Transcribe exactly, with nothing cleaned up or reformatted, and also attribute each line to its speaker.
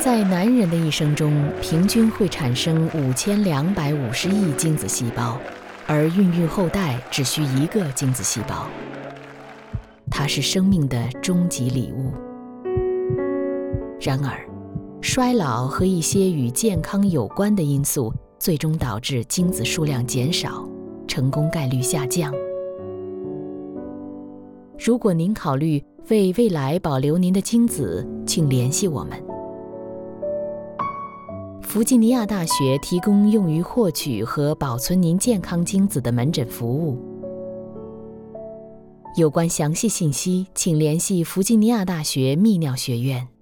Speaker 1: 在男人的一生中，平均会产生五千两百五十亿精子细胞，而孕育后代只需一个精子细胞。它是生命的终极礼物。然而，衰老和一些与健康有关的因素，最终导致精子数量减少，成功概率下降。如果您考虑为未来保留您的精子，请联系我们。弗吉尼亚大学提供用于获取和保存您健康精子的门诊服务。有关详细信息，请联系弗吉尼亚大学泌尿学院。